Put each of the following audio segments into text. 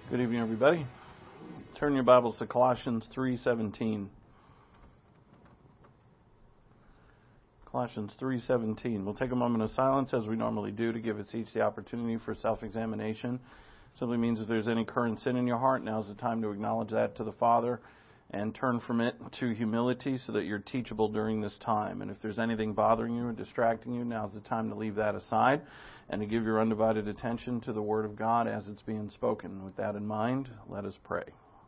Good evening, everybody. Turn your Bibles to Colossians 3:17. Colossians 3:17. We'll take a moment of silence as we normally do to give us each the opportunity for self-examination. Simply means if there's any current sin in your heart, now's the time to acknowledge that to the Father and turn from it to humility so that you're teachable during this time. And if there's anything bothering you or distracting you, now's the time to leave that aside and to give your undivided attention to the Word of God as it's being spoken. With that in mind, let us pray.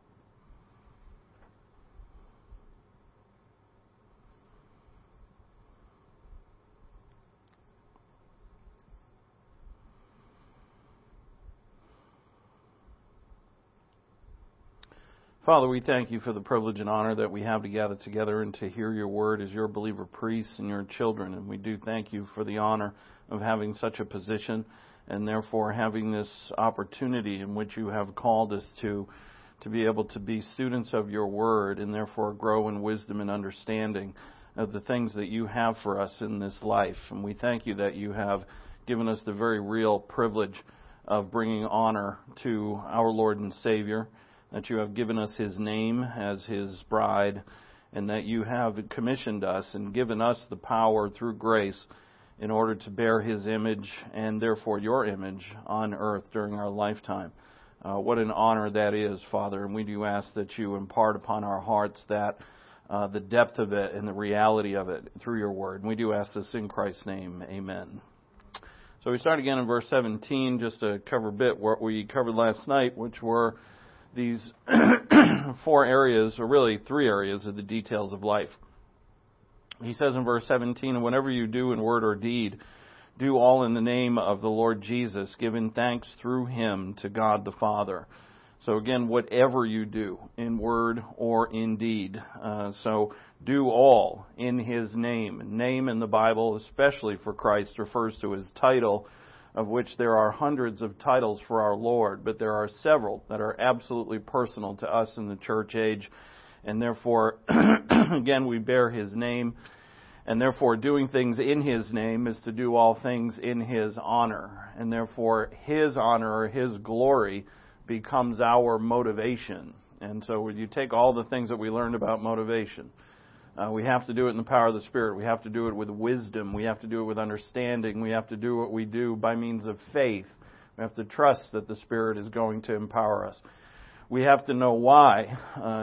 Father, we thank you for the privilege and honor that we have to gather together and to hear your word as your believer priests and your children. And we do thank you for the honor of having such a position and therefore having this opportunity in which you have called us to be able to be students of your word and therefore grow in wisdom and understanding of the things that you have for us in this life. And we thank you that you have given us the very real privilege of bringing honor to our Lord and Savior, that you have given us his name as his bride, and that you have commissioned us and given us the power through grace in order to bear his image and therefore your image on earth during our lifetime. What an honor that is, Father, and we do ask that you impart upon our hearts that the depth of it and the reality of it through your word. And we do ask this in Christ's name. Amen. So we start again in verse 17, just to cover a bit what we covered last night, which were these four areas, or really three areas, of the details of life. He says in verse 17, "And whatever you do in word or deed, do all in the name of the Lord Jesus, giving thanks through him to God the Father." So again, whatever you do in word or in deed. So do all in his name. Name in the Bible, especially for Christ, refers to his title, of which there are hundreds of titles for our Lord, but there are several that are absolutely personal to us in the church age, and therefore, again, we bear his name, and therefore doing things in his name is to do all things in his honor, and therefore his honor or his glory becomes our motivation. And so when you take all the things that we learned about motivation, we have to do it in the power of the Spirit. We have to do it with wisdom. We have to do it with understanding. We have to do what we do by means of faith. We have to trust that the Spirit is going to empower us. We have to know why.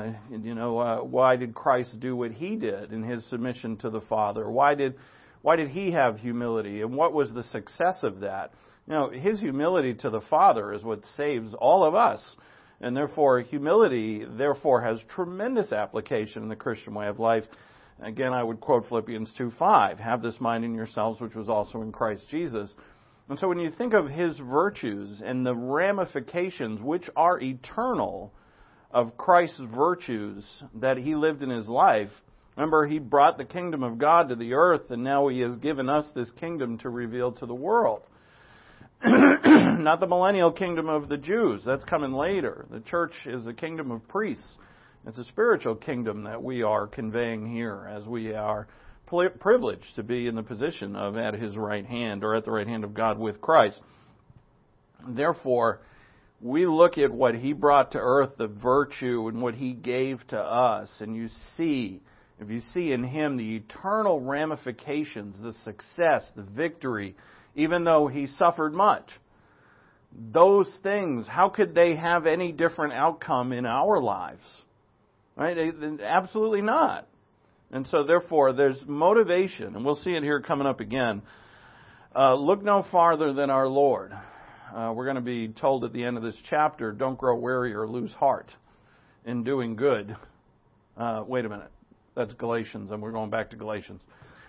Why did Christ do what he did in his submission to the Father? Why did he have humility? And what was the success of that? His humility to the Father is what saves all of us. And therefore, humility, has tremendous application in the Christian way of life. Again, I would quote Philippians 2:5, "Have this mind in yourselves, which was also in Christ Jesus." And so when you think of his virtues and the ramifications, which are eternal, of Christ's virtues that he lived in his life, remember, he brought the kingdom of God to the earth, and now he has given us this kingdom to reveal to the world. Not the millennial kingdom of the Jews. That's coming later. The church is a kingdom of priests. It's a spiritual kingdom that we are conveying here as we are privileged to be in the position of at his right hand or at the right hand of God with Christ. Therefore, we look at what he brought to earth, the virtue and what he gave to us, and if you see in him the eternal ramifications, the success, the victory, even though he suffered much. Those things, how could they have any different outcome in our lives? Right? Absolutely not. And so therefore, there's motivation, and we'll see it here coming up again. Look no farther than our Lord. We're going to be told at the end of this chapter, don't grow weary or lose heart in doing good. Wait a minute. That's Galatians, and we're going back to Galatians.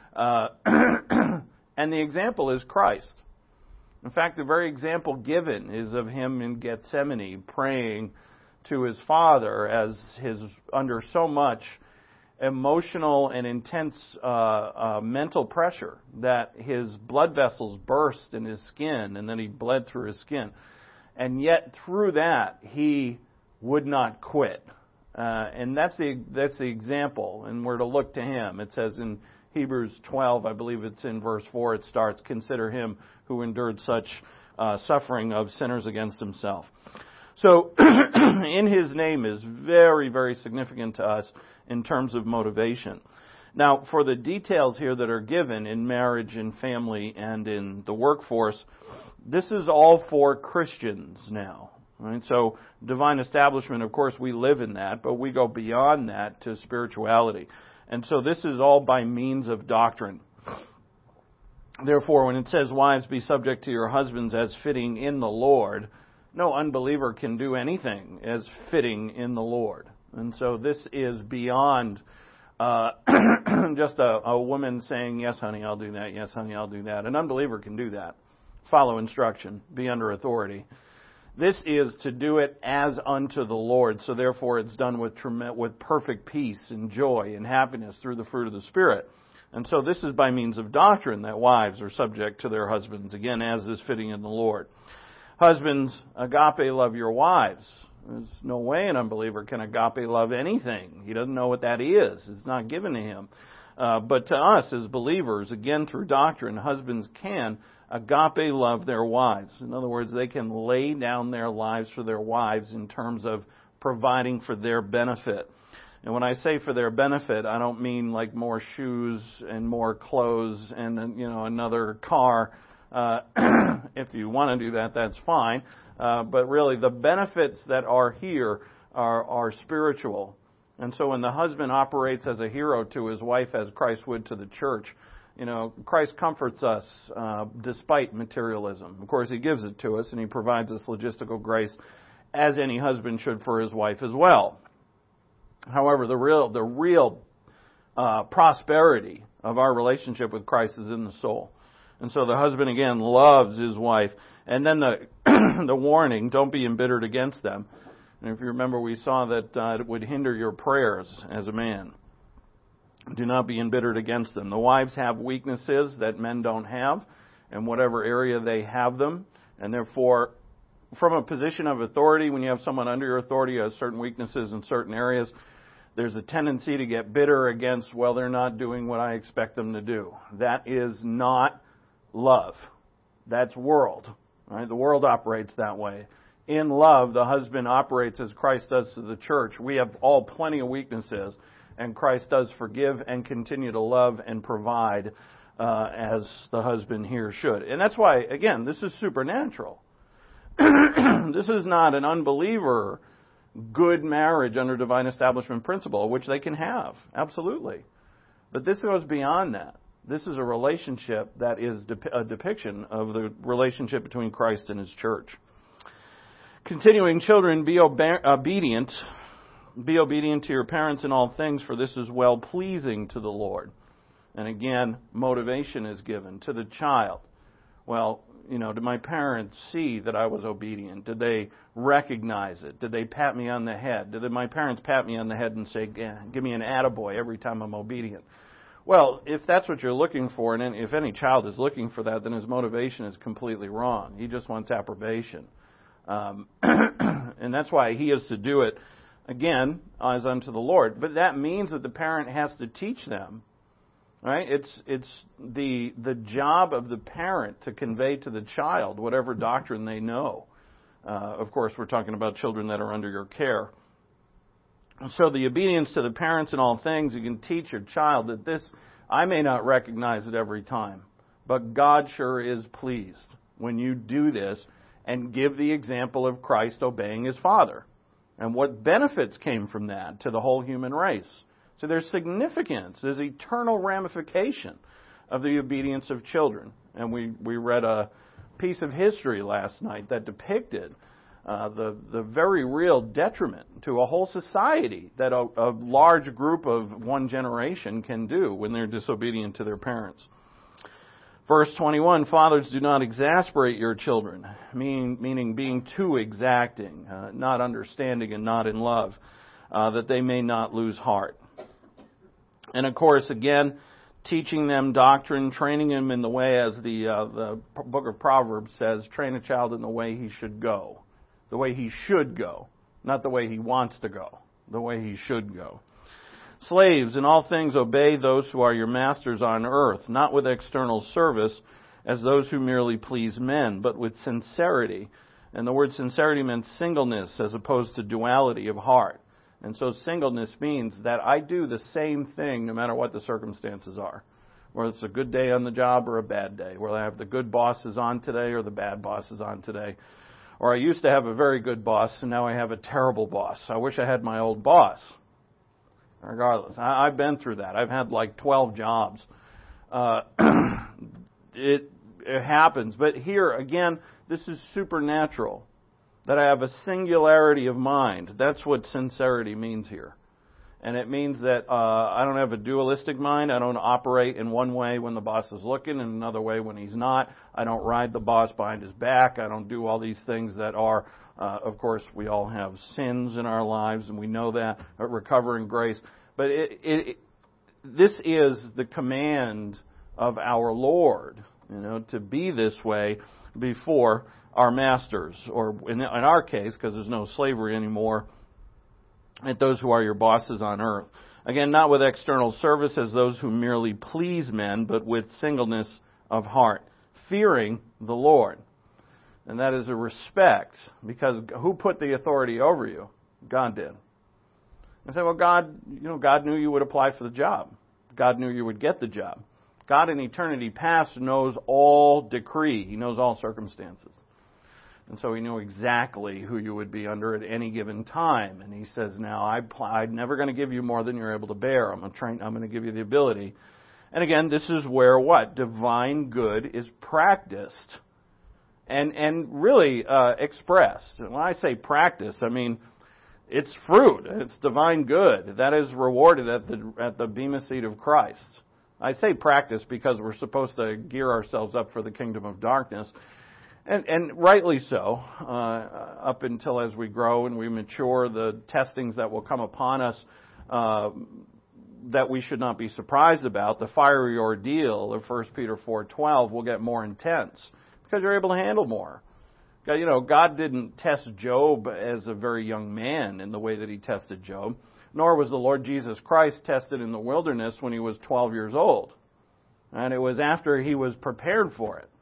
And the example is Christ. In fact, the very example given is of him in Gethsemane praying to his Father as under so much emotional and intense mental pressure that his blood vessels burst in his skin and then he bled through his skin. And yet through that, he would not quit. And that's the example, and we're to look to him. It says in Hebrews 12, I believe it's in verse 4, it starts, "Consider him who endured such suffering of sinners against himself." So, in His name is very, very significant to us in terms of motivation. Now, for the details here that are given in marriage and family and in the workforce, this is all for Christians now. Right? So, divine establishment, of course, we live in that, but we go beyond that to spirituality. And so this is all by means of doctrine. Therefore, when it says, wives, be subject to your husbands as fitting in the Lord, no unbeliever can do anything as fitting in the Lord. And so this is beyond just a woman saying, yes, honey, I'll do that. Yes, honey, I'll do that. An unbeliever can do that. Follow instruction. Be under authority. This is to do it as unto the Lord. So therefore it's done with perfect peace and joy and happiness through the fruit of the Spirit. And so this is by means of doctrine that wives are subject to their husbands, again, as is fitting in the Lord. Husbands, agape love your wives. There's no way an unbeliever can agape love anything. He doesn't know what that is. It's not given to him. But to us as believers, again through doctrine, husbands can agape love their wives. In other words, they can lay down their lives for their wives in terms of providing for their benefit. And when I say for their benefit, I don't mean like more shoes and more clothes and another car. If you want to do that, that's fine. But really, the benefits that are here are spiritual. And so when the husband operates as a hero to his wife as Christ would to the church, Christ comforts us despite materialism. Of course, He gives it to us and He provides us logistical grace as any husband should for his wife as well. However, the real prosperity of our relationship with Christ is in the soul. And so the husband, again, loves his wife. And then the warning, don't be embittered against them. And if you remember, we saw that it would hinder your prayers as a man. Do not be embittered against them. The wives have weaknesses that men don't have in whatever area they have them. And therefore, from a position of authority, when you have someone under your authority who has certain weaknesses in certain areas, there's a tendency to get bitter against, well, they're not doing what I expect them to do. That is not love. That's world. Right? The world operates that way. In love, the husband operates as Christ does to the church. We have all plenty of weaknesses, and Christ does forgive and continue to love and provide as the husband here should. And that's why, again, this is supernatural. This is not an unbeliever good marriage under divine establishment principle, which they can have, absolutely. But this goes beyond that. This is a relationship that is a depiction of the relationship between Christ and His church. Continuing, children, be obedient. Be obedient to your parents in all things, for this is well-pleasing to the Lord. And again, motivation is given to the child. Well, did my parents see that I was obedient? Did they recognize it? Did they pat me on the head? Did my parents pat me on the head and say, give me an attaboy every time I'm obedient? Well, if that's what you're looking for, and if any child is looking for that, then his motivation is completely wrong. He just wants approbation. And that's why he is to do it, again, as unto the Lord. But that means that the parent has to teach them. Right? It's the job of the parent to convey to the child whatever doctrine they know. Of course, we're talking about children that are under your care. So the obedience to the parents in all things, you can teach your child that this, I may not recognize it every time, but God sure is pleased when you do this and give the example of Christ obeying His Father. And what benefits came from that to the whole human race. So there's significance, there's eternal ramification of the obedience of children. And we read a piece of history last night that depicted the very real detriment to a whole society that a large group of one generation can do when they're disobedient to their parents. Verse 21, fathers, do not exasperate your children, meaning being too exacting, not understanding and not in love, that they may not lose heart. And of course, again, teaching them doctrine, training them in the way, as the book of Proverbs says, train a child in the way he should go. The way he should go. Not the way he wants to go. The way he should go. Slaves, in all things obey those who are your masters on earth, not with external service, as those who merely please men, but with sincerity, And the word sincerity meant singleness as opposed to duality of heart. And so singleness means that I do the same thing no matter what the circumstances are. Whether it's a good day on the job or a bad day. Whether I have the good bosses on today or the bad bosses on today. Or I used to have a very good boss and now I have a terrible boss. I wish I had my old boss. Regardless, I've been through that. I've had like 12 jobs. It happens. But here, again, this is supernatural. That I have a singularity of mind. That's what sincerity means here. And it means that I don't have a dualistic mind. I don't operate in one way when the boss is looking and another way when he's not. I don't ride the boss behind his back. I don't do all these things that are, of course, we all have sins in our lives, and we know that, recovering grace. But this is the command of our Lord, to be this way before our masters, or in our case, because there's no slavery anymore, at those who are your bosses on earth. Again, not with external service as those who merely please men, but with singleness of heart, fearing the Lord. And that is a respect, because who put the authority over you? God did. And say, well, God knew you would apply for the job. God knew you would get the job. God in eternity past knows all decree. He knows all circumstances. And so He knew exactly who you would be under at any given time. And He says, now, I'm never going to give you more than you're able to bear. I'm going to give you the ability. And again, this is where what? Divine good is practiced and really expressed. And when I say practice, I mean it's fruit. It's divine good. That is rewarded at the bema seat of Christ. I say practice because we're supposed to gear ourselves up for the kingdom of darkness. And rightly so, up until as we grow and we mature, the testings that will come upon us that we should not be surprised about, the fiery ordeal of 1 Peter 4:12 will get more intense because you're able to handle more. God didn't test Job as a very young man in the way that He tested Job, nor was the Lord Jesus Christ tested in the wilderness when He was 12 years old. And it was after He was prepared for it.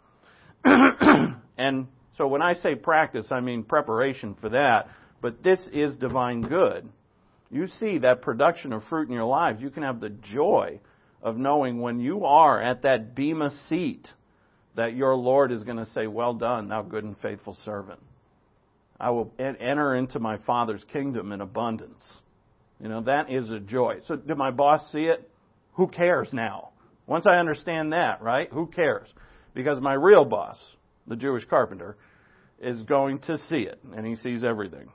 And so when I say practice, I mean preparation for that. But this is divine good. You see that production of fruit in your lives. You can have the joy of knowing when you are at that bema seat that your Lord is going to say, well done, thou good and faithful servant. I will enter into my Father's kingdom in abundance. That is a joy. So did my boss see it? Who cares now? Once I understand that, right? Who cares? Because my real boss, the Jewish carpenter, is going to see it, and he sees everything.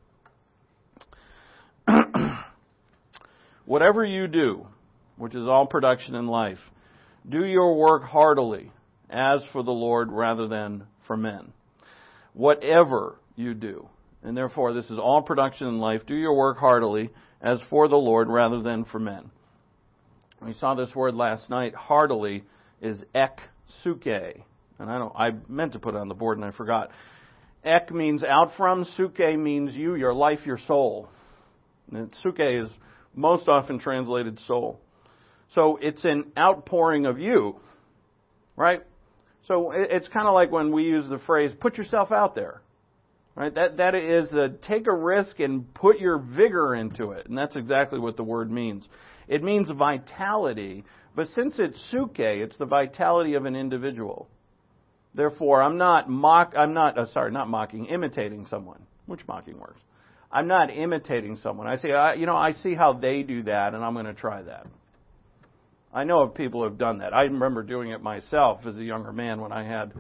Whatever you do, which is all production in life, do your work heartily, as for the Lord rather than for men. Whatever you do, and therefore this is all production in life, do your work heartily, as for the Lord rather than for men. We saw this word last night. Heartily is ek suke. And I meant to put it on the board and I forgot. Ek means out from. Suke means you, your life, your soul. And suke is most often translated soul. So it's an outpouring of you, right? So it's kind of like when we use the phrase, put yourself out there, right? That is take a risk and put your vigor into it. And that's exactly what the word means. It means vitality, but since it's suke, it's the vitality of an individual. Therefore, imitating someone. Which mocking works? I'm not imitating someone. I say, I see how they do that, and I'm going to try that. I know of people who have done that. I remember doing it myself as a younger man when I had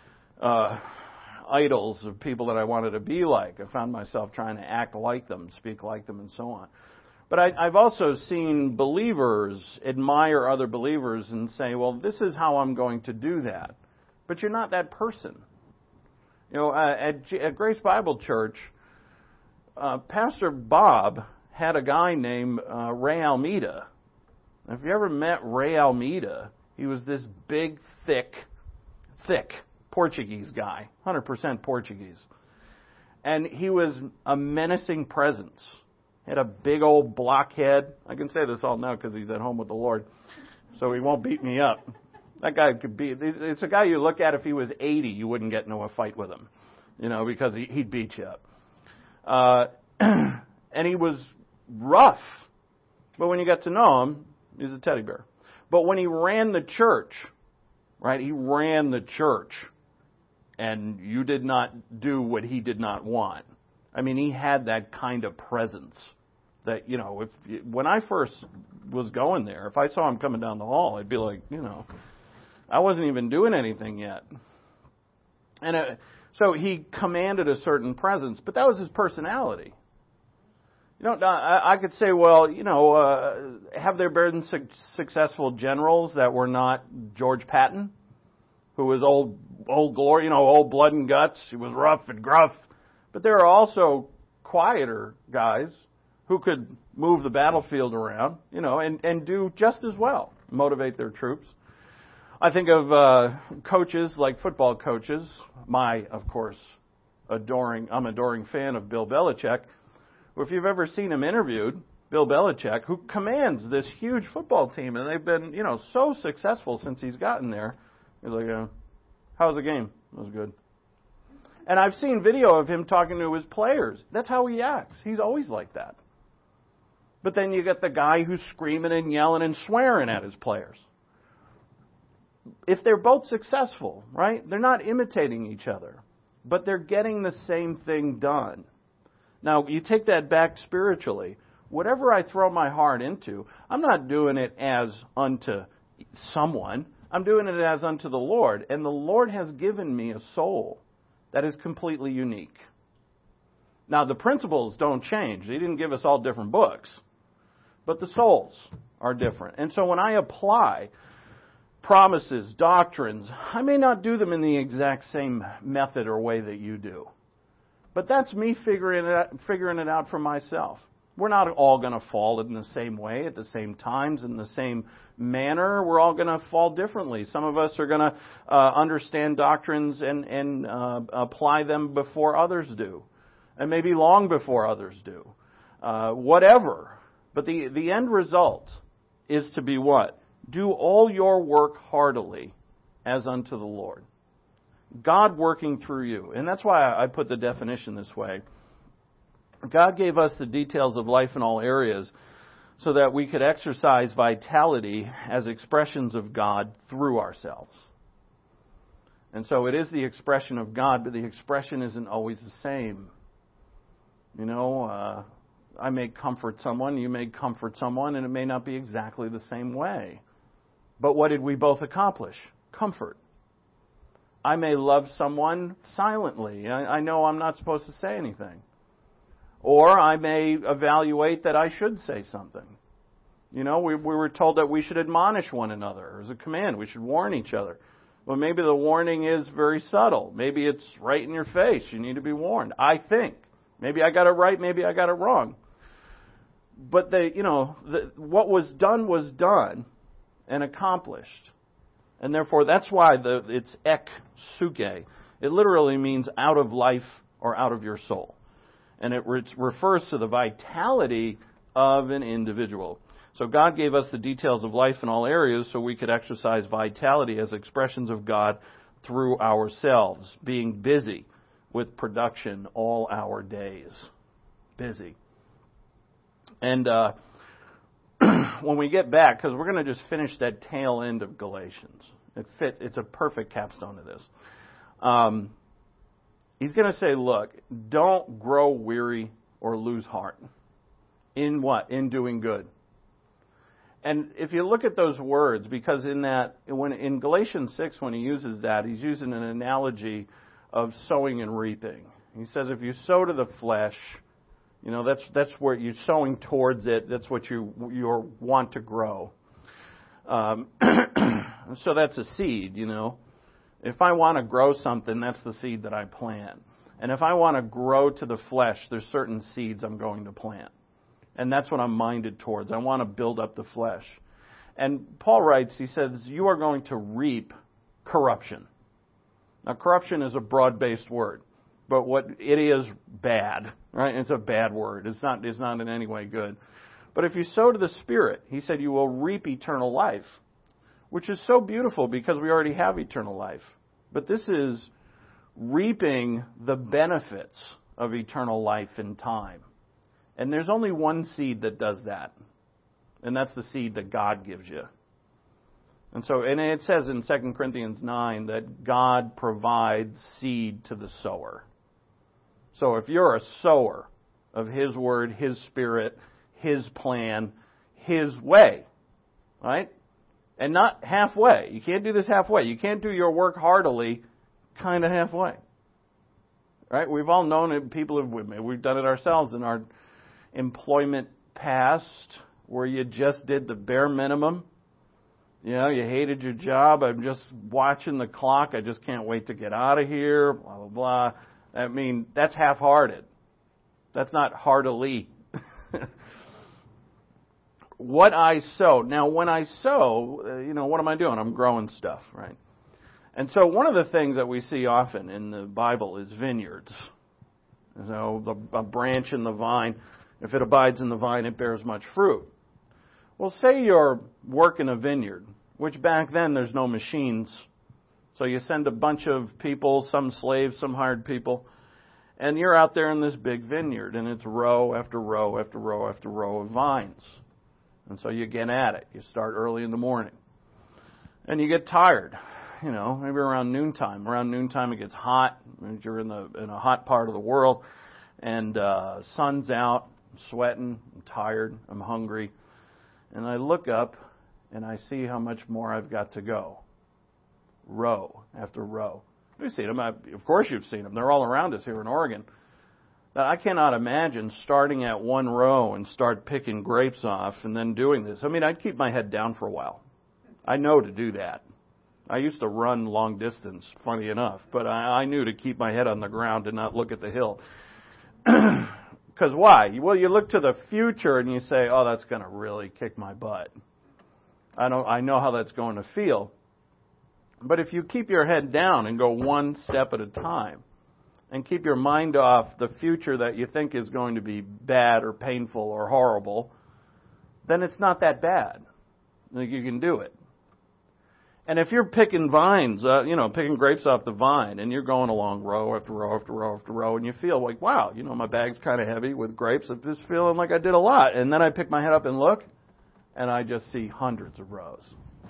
idols of people that I wanted to be like. I found myself trying to act like them, speak like them, and so on. But I've also seen believers admire other believers and say, well, this is how I'm going to do that. But you're not that person. At Grace Bible Church, Pastor Bob had a guy named Ray Almeida. If you ever met Ray Almeida, he was this big, thick Portuguese guy, 100% Portuguese. And he was a menacing presence. He had a big old blockhead. I can say this all now because he's at home with the Lord, so he won't beat me up. That guy it's a guy you look at, if he was 80, you wouldn't get into a fight with him. because he'd beat you up. And he was rough. But when you got to know him, he's a teddy bear. But when he ran the church, right, he ran the church, and you did not do what he did not want. I mean, he had that kind of presence that, when I first was going there, if I saw him coming down the hall, I'd be like, I wasn't even doing anything yet. And so he commanded a certain presence, but that was his personality. I could say, well, have there been successful generals that were not George Patton, who was old glory, old blood and guts. He was rough and gruff. But there are also quieter guys who could move the battlefield around, and do just as well, motivate their troops. I think of coaches like football coaches. Of course, I'm adoring fan of Bill Belichick. If you've ever seen him interviewed, Bill Belichick, who commands this huge football team, and they've been, so successful since he's gotten there. He's like, how was the game? It was good. And I've seen video of him talking to his players. That's how he acts. He's always like that. But then you get the guy who's screaming and yelling and swearing at his players. If they're both successful, right, they're not imitating each other, but they're getting the same thing done. Now, you take that back spiritually. Whatever I throw my heart into, I'm not doing it as unto someone. I'm doing it as unto the Lord. And the Lord has given me a soul that is completely unique. Now, the principles don't change. He didn't give us all different books. But the souls are different. And so when I apply promises, doctrines, I may not do them in the exact same method or way that you do. But that's me figuring it out for myself. We're not all going to fall in the same way, at the same times, in the same manner. We're all going to fall differently. Some of us are going to understand doctrines and apply them before others do. And maybe long before others do. Whatever. But the end result is to be what? Do all your work heartily as unto the Lord. God working through you. And that's why I put the definition this way. God gave us the details of life in all areas so that we could exercise vitality as expressions of God through ourselves. And so it is the expression of God, but the expression isn't always the same. I may comfort someone, you may comfort someone, and it may not be exactly the same way. But what did we both accomplish? Comfort. I may love someone silently. I know I'm not supposed to say anything. Or I may evaluate that I should say something. We were told that we should admonish one another as a command. We should warn each other. Well, maybe the warning is very subtle. Maybe it's right in your face. You need to be warned. I think. Maybe I got it right. Maybe I got it wrong. But what was done and accomplished. And therefore, that's why it's ek suke. It literally means out of life or out of your soul. And it refers to the vitality of an individual. So God gave us the details of life in all areas so we could exercise vitality as expressions of God through ourselves, being busy with production all our days. Busy. And when we get back, because we're going to just finish that tail end of Galatians. It's a perfect capstone to this. He's going to say, look, don't grow weary or lose heart. In what? In doing good. And if you look at those words, because in Galatians 6, when he uses that, he's using an analogy of sowing and reaping. He says if you sow to the flesh, that's where you're sowing towards it. That's what you want to grow. So that's a seed, If I want to grow something, that's the seed that I plant. And if I want to grow to the flesh, there's certain seeds I'm going to plant. And that's what I'm minded towards. I want to build up the flesh. And Paul writes, he says, you are going to reap corruption. Now, corruption is a broad-based word. But what it is bad, right? It's a bad word. It's not in any way good. But if you sow to the Spirit, he said you will reap eternal life, which is so beautiful because we already have eternal life. But this is reaping the benefits of eternal life in time. And there's only one seed that does that. And that's the seed that God gives you. And it says in 2 Corinthians 9 that God provides seed to the sower. So if you're a sower of His Word, His Spirit, His plan, His way, right? And not halfway. You can't do this halfway. You can't do your work heartily kind of halfway. Right? We've all known it. We've done it ourselves in our employment past where you just did the bare minimum. You know, you hated your job. I'm just watching the clock. I just can't wait to get out of here. Blah, blah, blah. I mean, that's half-hearted. That's not heartily. What I sow. Now, when I sow, what am I doing? I'm growing stuff, right? And so one of the things that we see often in the Bible is vineyards. So a branch in the vine, if it abides in the vine, it bears much fruit. Well, say you're working a vineyard, which back then there's no machines. So you send a bunch of people, some slaves, some hired people, and you're out there in this big vineyard, and it's row after row after row after row of vines. And so you get at it. You start early in the morning. And you get tired, maybe around noontime. Around noontime it gets hot. You're in a hot part of the world, and sun's out, I'm sweating, I'm tired, I'm hungry. And I look up, and I see how much more I've got to go. Row after row. You've seen them. Of course you've seen them. They're all around us here in Oregon. Now, I cannot imagine starting at one row and start picking grapes off and then doing this. I mean, I'd keep my head down for a while. I know to do that. I used to run long distance, funny enough, but I knew to keep my head on the ground and not look at the hill. Because why? Well, you look to the future and you say, oh, that's going to really kick my butt. I know how that's going to feel. But if you keep your head down and go one step at a time and keep your mind off the future that you think is going to be bad or painful or horrible, then it's not that bad. You can do it. And if you're picking vines, picking grapes off the vine, and you're going along row after row after row after row, and you feel like, wow, my bag's kind of heavy with grapes. I'm just feeling like I did a lot. And then I pick my head up and look, and I just see hundreds of rows.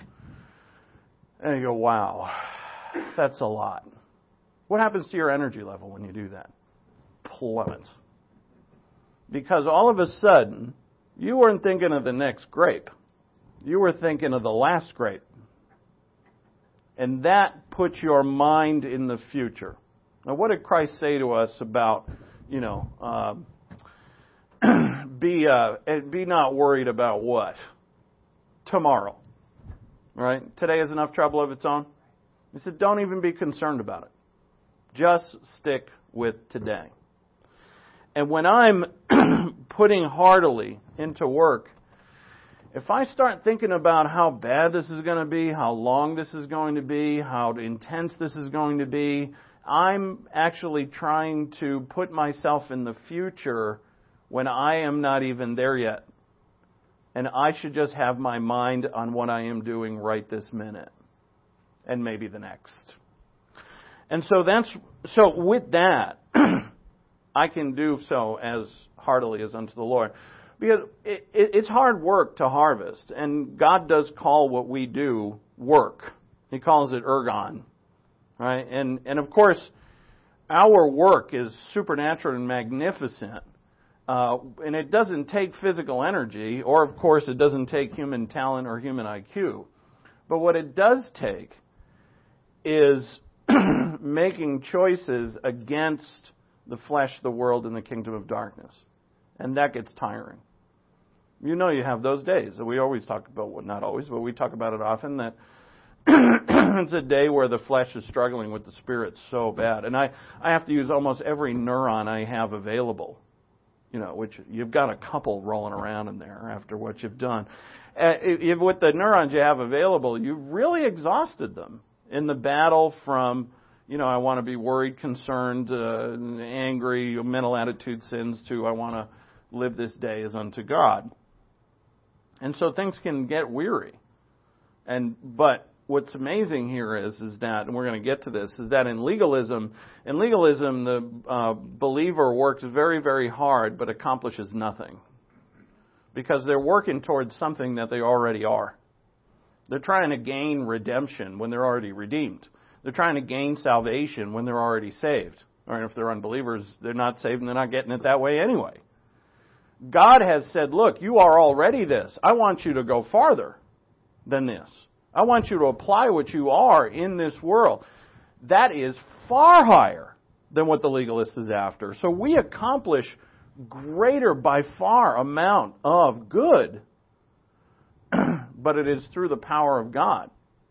And you go, wow, that's a lot. What happens to your energy level when you do that? Plummets. Because all of a sudden, you weren't thinking of the next grape. You were thinking of the last grape. And that puts your mind in the future. Now, what did Christ say to us about, be not worried about what? Tomorrow. Right? Today has enough trouble of its own. He said, don't even be concerned about it. Just stick with today. And when I'm putting heartily into work, if I start thinking about how bad this is going to be, how long this is going to be, how intense this is going to be, I'm actually trying to put myself in the future when I am not even there yet. And I should just have my mind on what I am doing right this minute and maybe the next. And so with that, I can do so as heartily as unto the Lord. Because it's hard work to harvest, and God does call what we do work. He calls it ergon, right? And of course, our work is supernatural and magnificent, and it doesn't take physical energy, or of course, it doesn't take human talent or human IQ. But what it does take is making choices against the flesh, the world, and the kingdom of darkness, and that gets tiring. You have those days. We always talk about, well, not always, but we talk about it often, that it's a day where the flesh is struggling with the spirit so bad. And I have to use almost every neuron I have available, which you've got a couple rolling around in there after what you've done. With the neurons you have available, you've really exhausted them in the battle from, I want to be worried, concerned, angry, mental attitude sins, to I want to live this day as unto God. And so things can get weary. But what's amazing here is that, and we're going to get to this, is that in legalism, the believer works very, very hard but accomplishes nothing. Because they're working towards something that they already are. They're trying to gain redemption when they're already redeemed. They're trying to gain salvation when they're already saved. Or if they're unbelievers, they're not saved and they're not getting it that way anyway. God has said, look, you are already this. I want you to go farther than this. I want you to apply what you are in this world. That is far higher than what the legalist is after. So we accomplish greater by far amount of good, but it is through the power of God.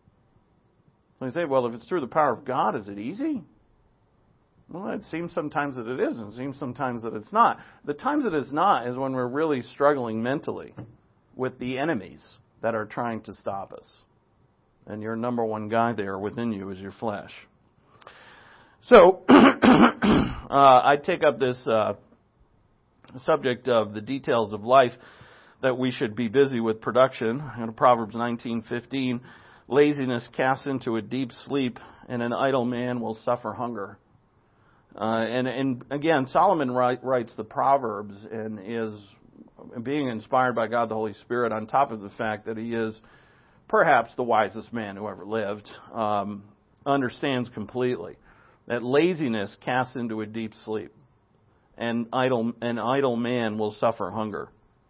So you say, well, if it's through the power of God, is it easy? Well, it seems sometimes that it is, and it seems sometimes that it's not. The times it is not is when we're really struggling mentally with the enemies that are trying to stop us. And your number one guy there within you is your flesh. So, I take up this subject of the details of life that we should be busy with production. In Proverbs 19:15, laziness casts into a deep sleep, and an idle man will suffer hunger. And again, Solomon writes the Proverbs and is being inspired by God the Holy Spirit, on top of the fact that he is perhaps the wisest man who ever lived, understands completely that laziness casts into a deep sleep, and an idle man will suffer hunger.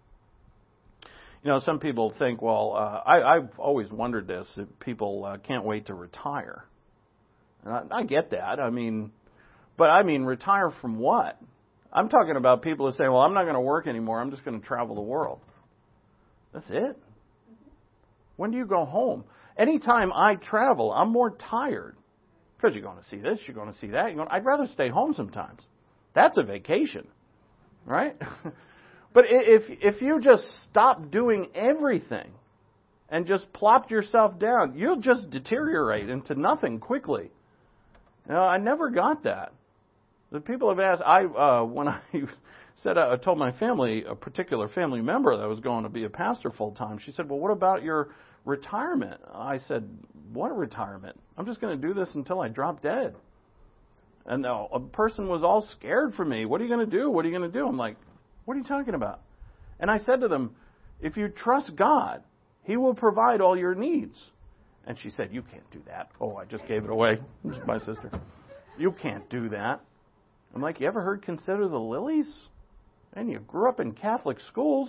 You know, some people think, well, I've always wondered this, that people can't wait to retire. And I get that. But retire from what? I'm talking about people who say, well, I'm not going to work anymore. I'm just going to travel the world. That's it. When do you go home? Anytime I travel, I'm more tired. Because you're going to see this, you're going to see that. I'd rather stay home sometimes. That's a vacation, right? But if you just stop doing everything and just plop yourself down, you'll just deteriorate into nothing quickly. You know, I never got that. The people have asked, when I said, I told my family, a particular family member that was going to be a pastor full time, she said, well, what about your retirement? I said, what retirement? I'm just going to do this until I drop dead. And a person was all scared for me. What are you going to do? What are you going to do? I'm like, what are you talking about? And I said to them, if you trust God, He will provide all your needs. And she said, you can't do that. Oh, I just gave it away. This is my sister. You can't do that. I'm like, you ever heard consider the lilies? And you grew up in Catholic schools.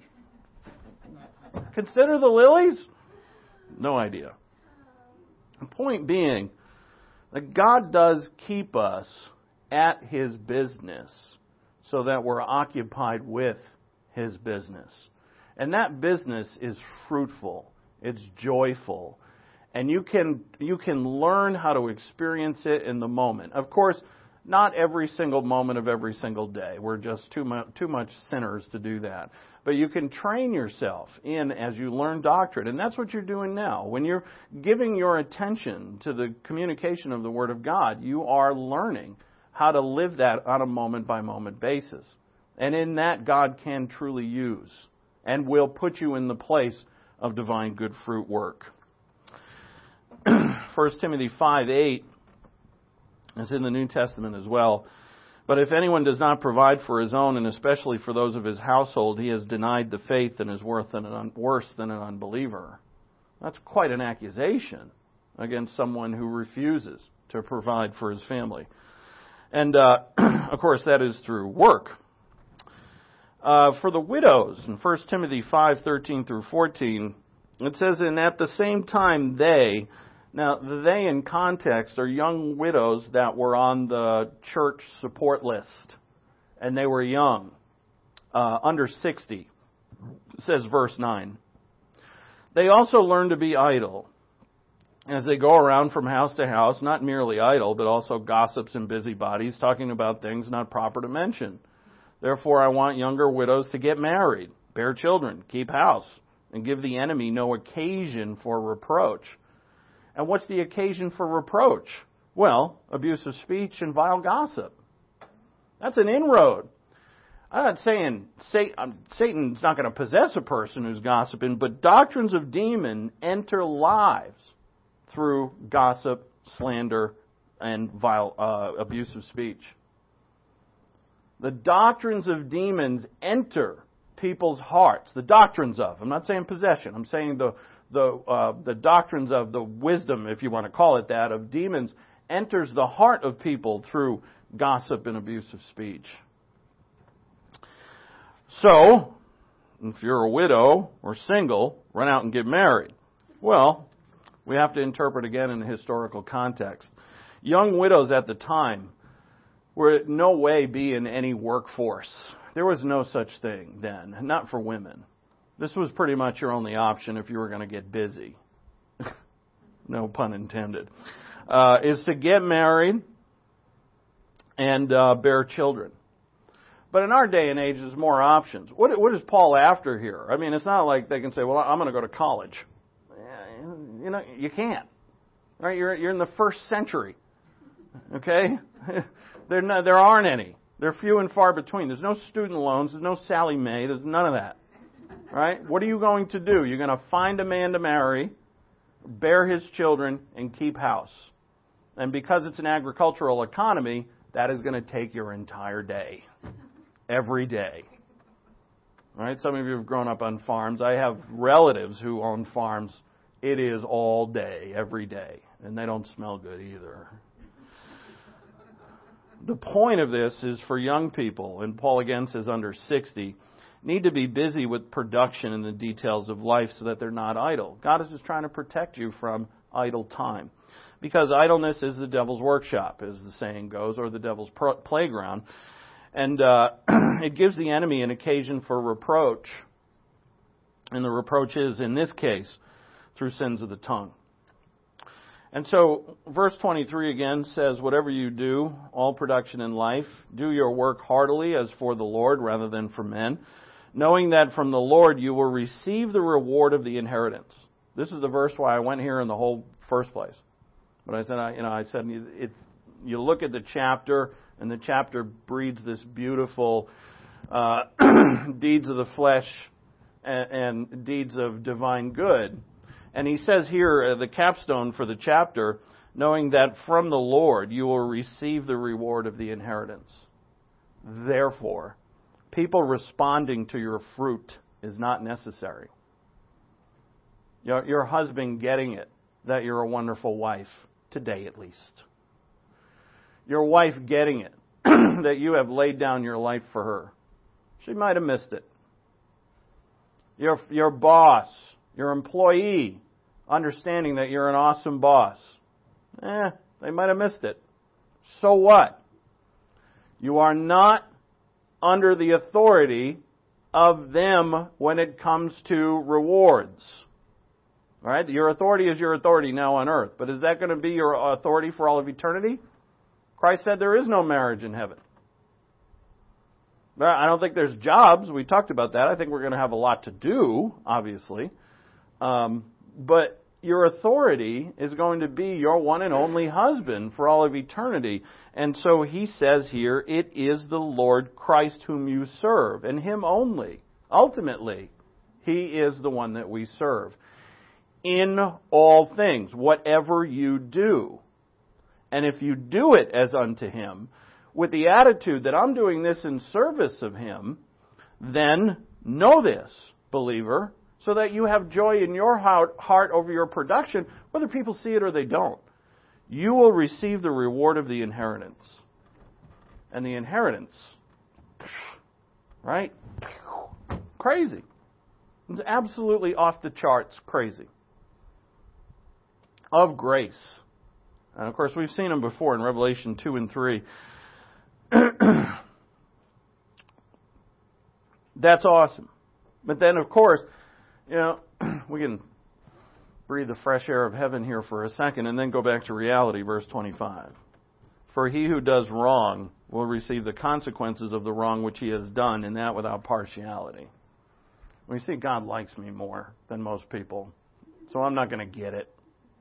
Consider the lilies? No idea. The point being that God does keep us at His business so that we're occupied with His business. And that business is fruitful. It's joyful. And you can learn how to experience it in the moment. Of course, not every single moment of every single day. We're just too much sinners to do that. But you can train yourself in as you learn doctrine. And that's what you're doing now. When you're giving your attention to the communication of the Word of God, you are learning how to live that on a moment-by-moment basis. And in that, God can truly use and will put you in the place of divine good fruit work. 1 Timothy 5:8 is in the New Testament as well. But if anyone does not provide for his own, and especially for those of his household, he has denied the faith and is worse than an unbeliever. That's quite an accusation against someone who refuses to provide for his family. And, of course, that is through work. For the widows, in 1 Timothy 5:13 through 14, it says, and at the same time they... Now, they in context are young widows that were on the church support list. And they were young, under 60, says verse 9. They also learn to be idle as they go around from house to house, not merely idle, but also gossips and busybodies, talking about things not proper to mention. Therefore, I want younger widows to get married, bear children, keep house, and give the enemy no occasion for reproach. And what's the occasion for reproach? Well, abusive speech and vile gossip. That's an inroad. I'm not saying Satan's not going to possess a person who's gossiping, but doctrines of demon enter lives through gossip, slander, and vile, abusive speech. The doctrines of demons enter people's hearts. The doctrines of, I'm not saying possession, I'm saying the doctrines of the wisdom, if you want to call it that, of demons enters the heart of people through gossip and abusive speech. So, if you're a widow or single, run out and get married. Well, we have to interpret again in a historical context. Young widows at the time were in no way be in any workforce. There was no such thing then, not for women. This was pretty much your only option if you were going to get busy. No pun intended. Is to get married and bear children. But in our day and age, there's more options. What is Paul after here? I mean, it's not like they can say, well, I'm going to go to college. You know, you can't. Right? You're in the first century. Okay? There aren't any. They're few and far between. There's no student loans. There's no Sally Mae. There's none of that. Right? What are you going to do? You're going to find a man to marry, bear his children, and keep house. And because it's an agricultural economy, that is going to take your entire day. Every day. Right? Some of you have grown up on farms. I have relatives who own farms. It is all day, every day. And they don't smell good either. The point of this is for young people, and Paul again says under 60, need to be busy with production and the details of life so that they're not idle. God is just trying to protect you from idle time. Because idleness is the devil's workshop, as the saying goes, or the devil's playground. And it gives the enemy an occasion for reproach. And the reproach is, in this case, through sins of the tongue. And so, verse 23 again says, whatever you do, all production in life, do your work heartily as for the Lord rather than for men, knowing that from the Lord you will receive the reward of the inheritance. This is the verse why I went here in the whole first place. But I said, you look at the chapter, and the chapter breeds this beautiful deeds of the flesh and deeds of divine good. And he says here, the capstone for the chapter, knowing that from the Lord you will receive the reward of the inheritance. Therefore, people responding to your fruit is not necessary. Your husband getting it, that you're a wonderful wife, today at least. Your wife getting it, that you have laid down your life for her. She might have missed it. Your boss, your employee, understanding that you're an awesome boss. They might have missed it. So what? You are not under the authority of them when it comes to rewards. All right? Your authority is your authority now on earth. But is that going to be your authority for all of eternity? Christ said there is no marriage in heaven. I don't think there's jobs. We talked about that. I think we're going to have a lot to do, obviously. But your authority is going to be your one and only husband for all of eternity. And so he says here, it is the Lord Christ whom you serve, and Him only. Ultimately, He is the one that we serve. In all things, whatever you do. And if you do it as unto Him, with the attitude that I'm doing this in service of Him, then know this, believer, so that you have joy in your heart over your production, whether people see it or they don't. You will receive the reward of the inheritance. And the inheritance, right? Crazy. It's absolutely off the charts crazy. Of grace. And of course, we've seen them before in Revelation 2 and 3. That's awesome. But then, of course, we can breathe the fresh air of heaven here for a second and then go back to reality, verse 25. For he who does wrong will receive the consequences of the wrong which he has done, and that without partiality. We see God likes me more than most people, so I'm not going to get it.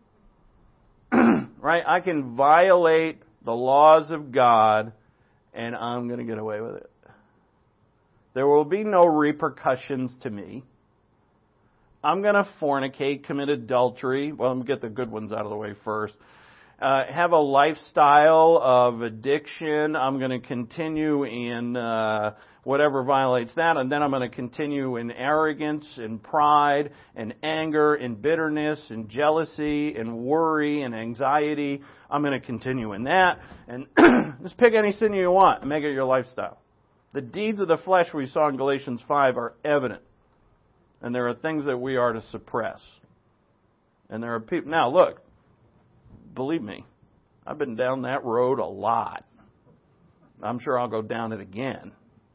Right? I can violate the laws of God, and I'm going to get away with it. There will be no repercussions to me. I'm going to fornicate, commit adultery. Well, let me get the good ones out of the way first. Have a lifestyle of addiction. I'm going to continue in whatever violates that, and then I'm going to continue in arrogance, in pride, in anger, in bitterness, in jealousy, in worry, and anxiety. I'm going to continue in that. And just pick any sin you want and make it your lifestyle. The deeds of the flesh we saw in Galatians 5 are evident. And there are things that we are to suppress. And there are people... Now, look. Believe me, I've been down that road a lot. I'm sure I'll go down it again.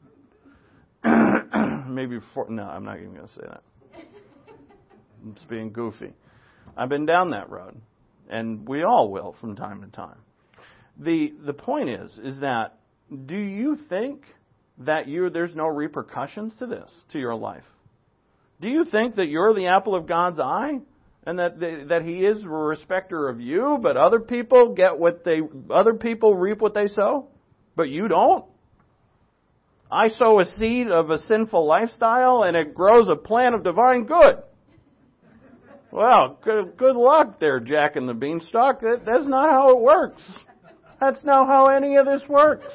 Maybe before... No, I'm not even going to say that. I'm just being goofy. I've been down that road. And we all will from time to time. The point is that do you think that there's no repercussions to this, to your life? Do you think that you're the apple of God's eye? And that He is a respecter of you, but other people reap what they sow, but you don't? I sow a seed of a sinful lifestyle, and it grows a plant of divine good. Well, good luck there, Jack and the Beanstalk. That's not how it works. That's not how any of this works.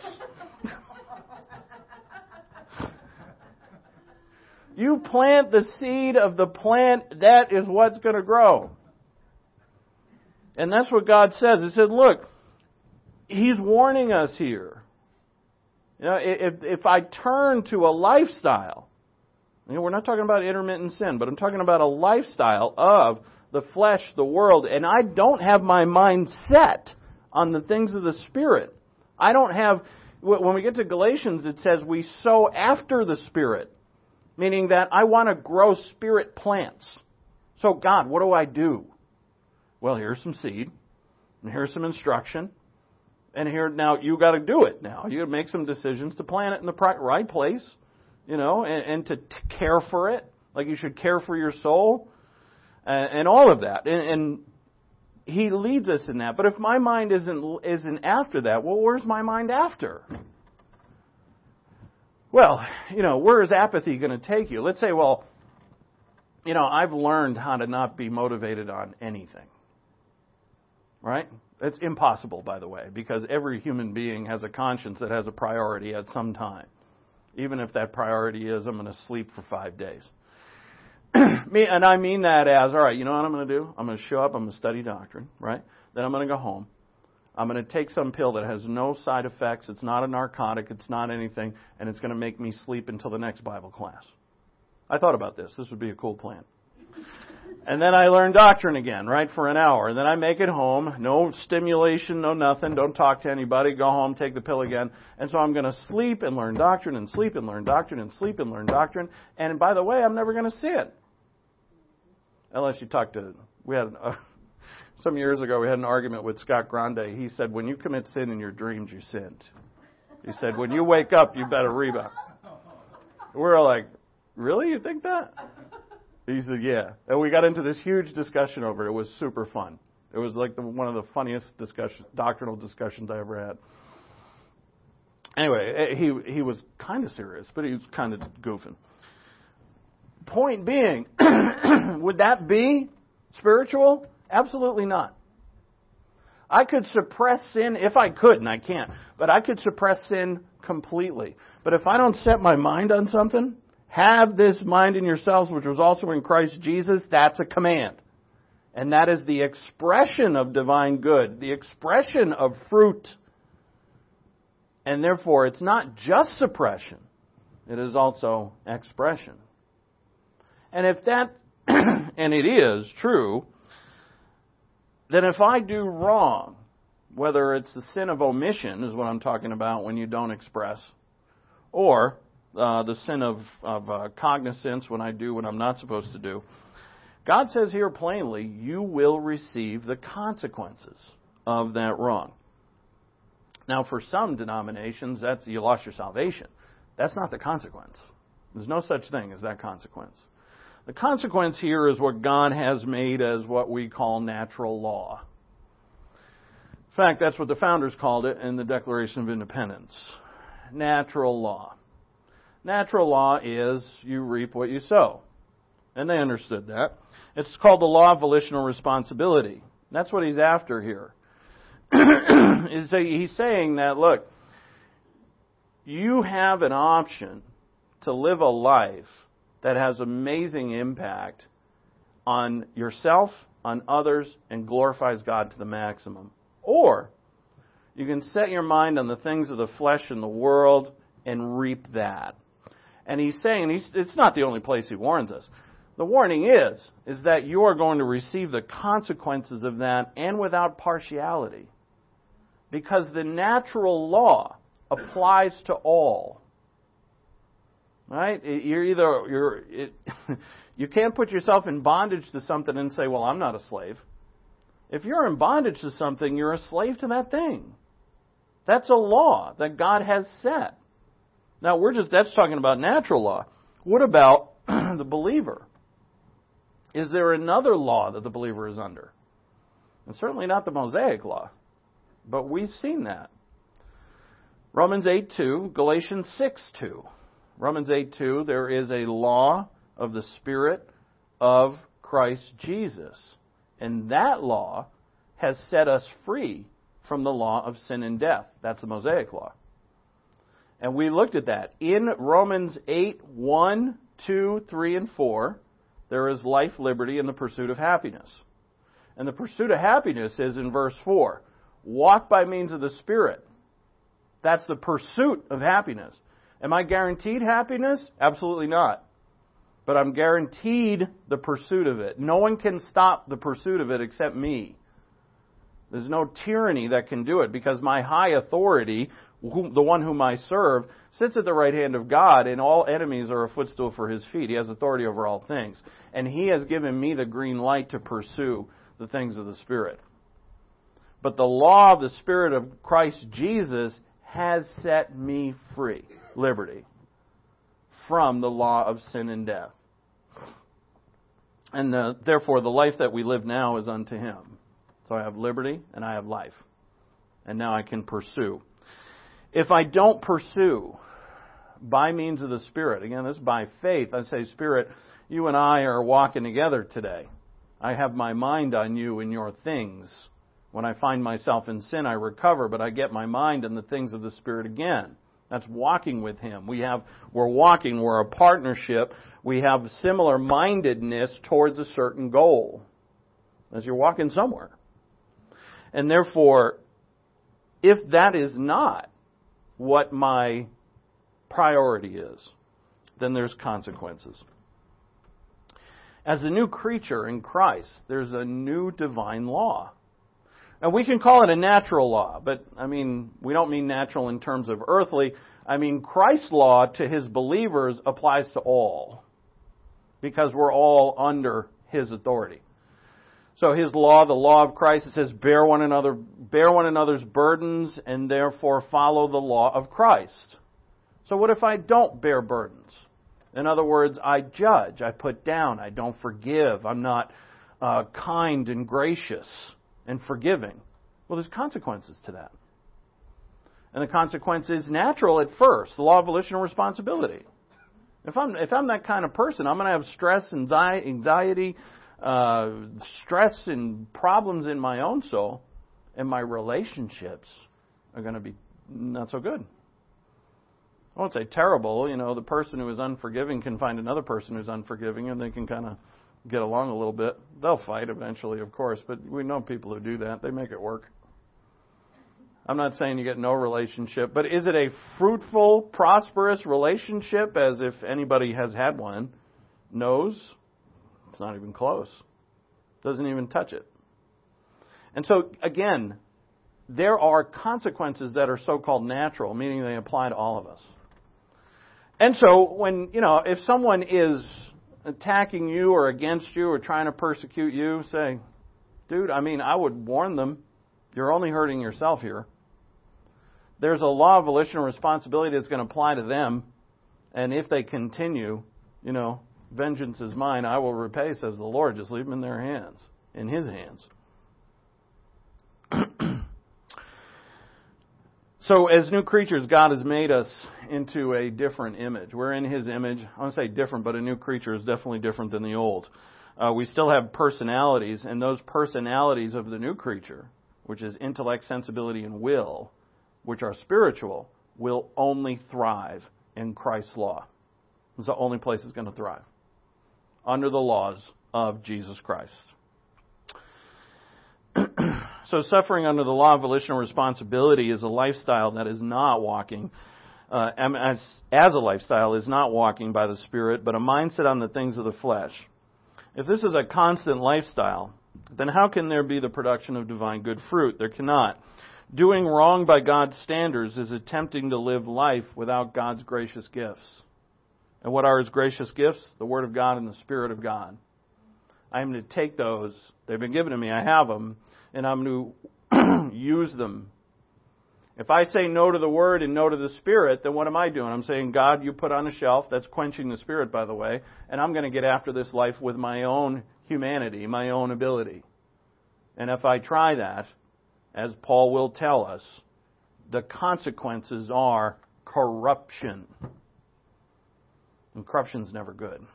You plant the seed of the plant, that is what's going to grow. And that's what God says. He said, look, He's warning us here. You know, if I turn to a lifestyle, we're not talking about intermittent sin, but I'm talking about a lifestyle of the flesh, the world, and I don't have my mind set on the things of the Spirit. I don't have, when we get to Galatians, it says we sow after the Spirit. Meaning that I want to grow spirit plants. So, God, what do I do? Well, here's some seed. And here's some instruction. And here, now, you got to do it now. You got to make some decisions to plant it in the right place. You know, and to care for it. Like you should care for your soul. And all of that. And He leads us in that. But if my mind isn't after that, well, where's my mind after? Well, you know, where is apathy going to take you? Let's say, well, you know, I've learned how to not be motivated on anything. Right? It's impossible, by the way, because every human being has a conscience that has a priority at some time. Even if that priority is, I'm going to sleep for 5 days. And I mean that as, all right, you know what I'm going to do? I'm going to show up, I'm going to study doctrine, right? Then I'm going to go home. I'm going to take some pill that has no side effects. It's not a narcotic. It's not anything. And it's going to make me sleep until the next Bible class. I thought about this. This would be a cool plan. And then I learn doctrine again, right, for an hour. And then I make it home. No stimulation, no nothing. Don't talk to anybody. Go home, take the pill again. And so I'm going to sleep and learn doctrine and sleep and learn doctrine and sleep and learn doctrine. And by the way, I'm never going to see it. Unless you talk to... Some years ago, we had an argument with Scott Grande. He said, when you commit sin in your dreams, you sinned. He said, when you wake up, you better rebound. We're like, really? You think that? He said, yeah. And we got into this huge discussion over it. It was super fun. It was like one of the funniest doctrinal discussions I ever had. Anyway, he was kind of serious, but he was kind of goofing. Point being, would that be spiritual? Absolutely not. I could suppress sin if I could, and I can't, but I could suppress sin completely. But if I don't set my mind on something, have this mind in yourselves, which was also in Christ Jesus, that's a command. And that is the expression of divine good, the expression of fruit. And therefore, it's not just suppression, it is also expression. And if that, and it is true, then if I do wrong, whether it's the sin of omission is what I'm talking about when you don't express, or the sin of cognizance when I do what I'm not supposed to do, God says here plainly, you will receive the consequences of that wrong. Now, for some denominations, that's you lost your salvation. That's not the consequence. There's no such thing as that consequence. The consequence here is what God has made as what we call natural law. In fact, that's what the founders called it in the Declaration of Independence. Natural law. Natural law is you reap what you sow. And they understood that. It's called the law of volitional responsibility. That's what he's after here. He's saying that, look, you have an option to live a life that has amazing impact on yourself, on others, and glorifies God to the maximum. Or you can set your mind on the things of the flesh and the world and reap that. And he's saying, it's not the only place he warns us. The warning is that you are going to receive the consequences of that, and without partiality. Because the natural law applies to all. Right? You can't put yourself in bondage to something and say, well, I'm not a slave. If you're in bondage to something, you're a slave to that thing. That's a law that God has set. Now, that's talking about natural law. What about the believer? Is there another law that the believer is under? And certainly not the Mosaic law. But we've seen that. Romans 8:2, Galatians 6:2. Romans 8:2, there is a law of the Spirit of Christ Jesus. And that law has set us free from the law of sin and death. That's the Mosaic law. And we looked at that. In Romans 8:1, 2, 3, and 4, there is life, liberty, and the pursuit of happiness. And the pursuit of happiness is in verse 4. Walk by means of the Spirit. That's the pursuit of happiness. Am I guaranteed happiness? Absolutely not. But I'm guaranteed the pursuit of it. No one can stop the pursuit of it except me. There's no tyranny that can do it, because my high authority, the one whom I serve, sits at the right hand of God, and all enemies are a footstool for His feet. He has authority over all things. And He has given me the green light to pursue the things of the Spirit. But the law of the Spirit of Christ Jesus has set me free, liberty, from the law of sin and death. And therefore, the life that we live now is unto Him. So I have liberty and I have life. And now I can pursue. If I don't pursue by means of the Spirit, again, this is by faith. I say, Spirit, you and I are walking together today. I have my mind on you and your things. When I find myself in sin, I recover, but I get my mind on the things of the Spirit again. That's walking with Him. We're walking, we're a partnership. We have similar mindedness towards a certain goal, as you're walking somewhere. And therefore, if that is not what my priority is, then there's consequences. As a new creature in Christ, there's a new divine law. And we can call it a natural law, but we don't mean natural in terms of earthly. Christ's law to His believers applies to all, because we're all under His authority. So His law, the law of Christ, it says, bear one another's burdens, and therefore follow the law of Christ. So what if I don't bear burdens? In other words, I judge, I put down, I don't forgive, I'm not kind and gracious and forgiving. Well, there's consequences to that. And the consequence is natural at first, the law of volitional responsibility. If I'm that kind of person, I'm going to have stress, anxiety, stress and problems in my own soul, and my relationships are going to be not so good. I won't say terrible. The person who is unforgiving can find another person who's unforgiving, and they can kind of get along a little bit. They'll fight eventually, of course, but we know people who do that. They make it work. I'm not saying you get no relationship, but is it a fruitful, prosperous relationship, as if anybody has had one knows? It's not even close. Doesn't even touch it. And so, again, there are consequences that are so-called natural, meaning they apply to all of us. And so, when, if someone is attacking you or against you or trying to persecute you, say, dude, I would warn them, you're only hurting yourself here. There's a law of volitional responsibility that's going to apply to them, and if they continue, vengeance is mine, I will repay, says the Lord. Just leave them in their hands, in His hands. So as new creatures, God has made us into a different image. We're in His image. I want to say different, but a new creature is definitely different than the old. We still have personalities, and those personalities of the new creature, which is intellect, sensibility, and will, which are spiritual, will only thrive in Christ's law. It's the only place it's going to thrive. Under the laws of Jesus Christ. So suffering under the law of volitional responsibility is a lifestyle that is not walking, as a lifestyle, is not walking by the Spirit, but a mindset on the things of the flesh. If this is a constant lifestyle, then how can there be the production of divine good fruit? There cannot. Doing wrong by God's standards is attempting to live life without God's gracious gifts. And what are His gracious gifts? The Word of God and the Spirit of God. I'm to take those. They've been given to me. I have them. And I'm to use them. If I say no to the Word and no to the Spirit, then what am I doing? I'm saying, God, you put on a shelf. That's quenching the Spirit, by the way. And I'm going to get after this life with my own humanity, my own ability. And if I try that, as Paul will tell us, the consequences are corruption. And corruption's never good.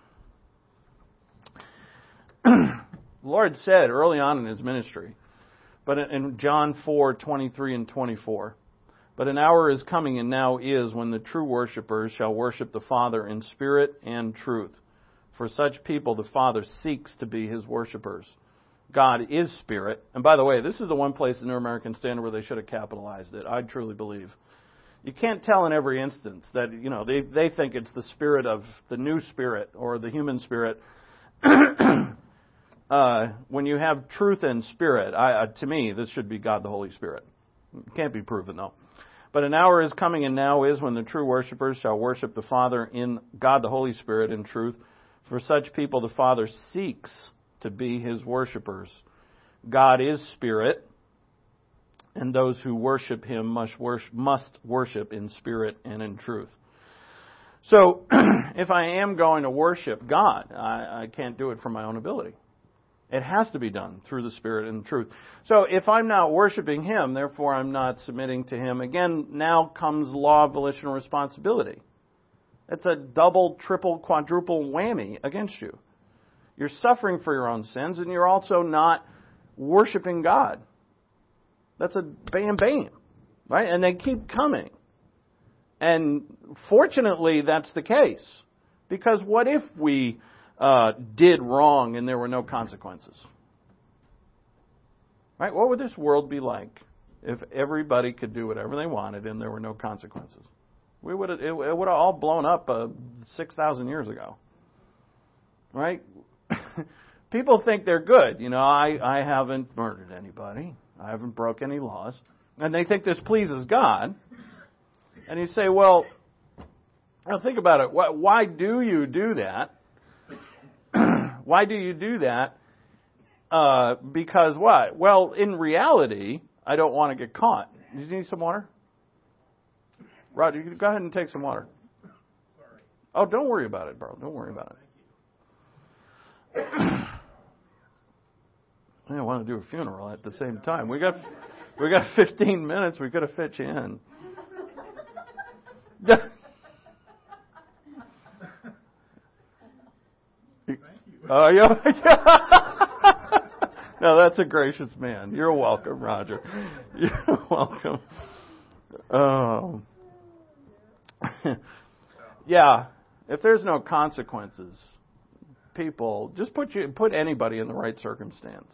The Lord said early on in His ministry, but in John 4:23 and 24, but an hour is coming and now is when the true worshipers shall worship the Father in spirit and truth. For such people the Father seeks to be His worshipers. God is spirit. And by the way, this is the one place in the New American Standard where they should have capitalized it. I truly believe. You can't tell in every instance that, they think it's the spirit of the new spirit or the human spirit. When you have truth and spirit, to me, this should be God the Holy Spirit. It can't be proven, though. But an hour is coming and now is when the true worshipers shall worship the Father in God the Holy Spirit in truth. For such people the Father seeks to be His worshipers. God is spirit, and those who worship Him must worship in spirit and in truth. So, if I am going to worship God, I can't do it from my own ability. It has to be done through the Spirit and truth. So if I'm not worshiping Him, therefore I'm not submitting to Him, again, now comes law of volitional responsibility. It's a double, triple, quadruple whammy against you. You're suffering for your own sins, and you're also not worshiping God. That's a bam, bam. Right? And they keep coming. And fortunately, that's the case. Because what if we did wrong and there were no consequences? Right? What would this world be like if everybody could do whatever they wanted and there were no consequences? It would have all blown up 6,000 years ago. Right? People think they're good. I haven't murdered anybody. I haven't broke any laws. And they think this pleases God. And you say, well, now think about it. Why do you do that? Why do you do that? Because what? Well, in reality, I don't want to get caught. Do you need some water? Roger, you go ahead and take some water. Sorry. Oh, don't worry about it, bro. Don't worry about it. I don't want to do a funeral at the same time. We got 15 minutes. We could have fit you in. Oh, yeah. No, that's a gracious man. You're welcome, Roger. You're welcome. Yeah, if there's no consequences, people just put anybody in the right circumstance.